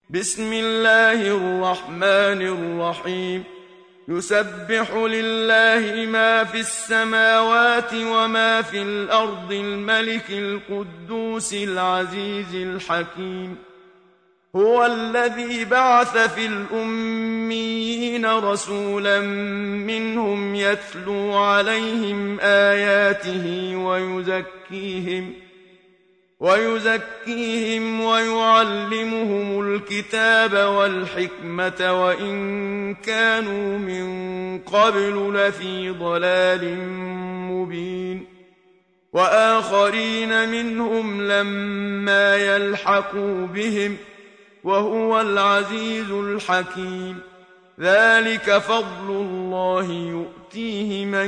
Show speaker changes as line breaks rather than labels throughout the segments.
بسم الله الرحمن الرحيم. يسبح لله ما في السماوات وما في الأرض الملك القدوس العزيز الحكيم. هو الذي بعث في الأميين رسولا منهم يتلو عليهم آياته ويزكيهم ويعلمهم الكتاب والحكمة وإن كانوا من قبل لفي ضلال مبين. وآخرين منهم لما يلحقوا بهم وهو العزيز الحكيم. ذلك فضل الله يؤتيه من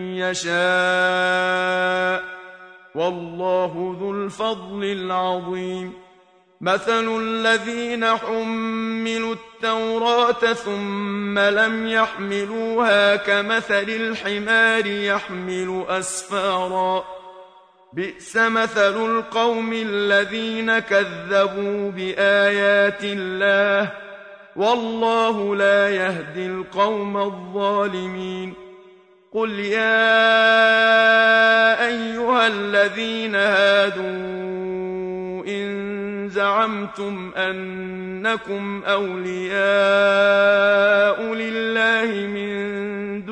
يشاء والله ذو الفضل العظيم. مثل الذين حملوا التوراة ثم لم يحملوها كمثل الحمار يحمل أسفارا. بئس مثل القوم الذين كذبوا بآيات الله والله لا يهدي القوم الظالمين. قل يا أيها الذين هادوا إن زعمتم أنكم أولياء لله من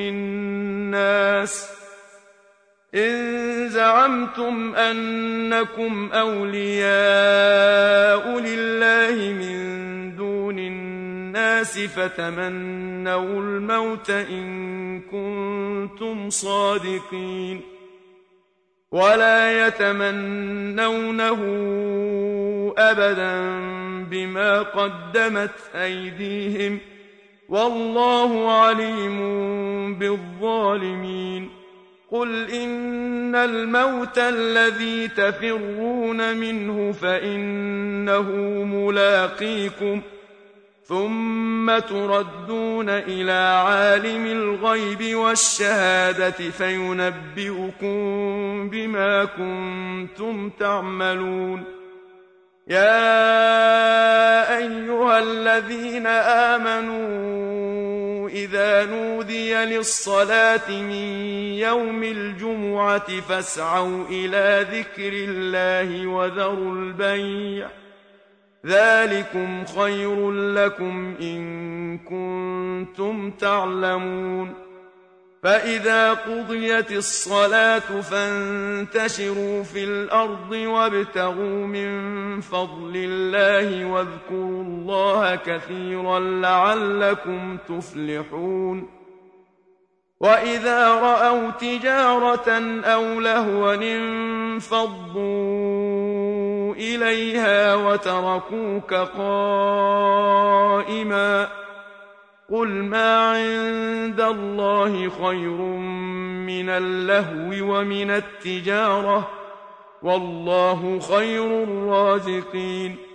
دون الناس فتمنوا الموت إن كنتم صادقين ولا يتمنونه أبدا بما قدمت أيديهم والله عليم بالظالمين. قل إن الموت الذي تفرون منه فإنه ملاقيكم ثم تردون إلى عالم الغيب والشهادة فينبئكم بما كنتم تعملون. يا أيها الذين آمنوا إذا نودي للصلاة من يوم الجمعة فاسعوا إلى ذكر الله وذروا البيع ذلكم خير لكم إن كنتم تعلمون. فإذا قضيت الصلاة فانتشروا في الأرض وابتغوا من فضل الله واذكروا الله كثيرا لعلكم تفلحون. وإذا رأوا تجارة أو لهوا انفضوا إليها وتركوك قائما. قل ما عند الله خير من اللهو ومن التجارة والله خير الرازقين.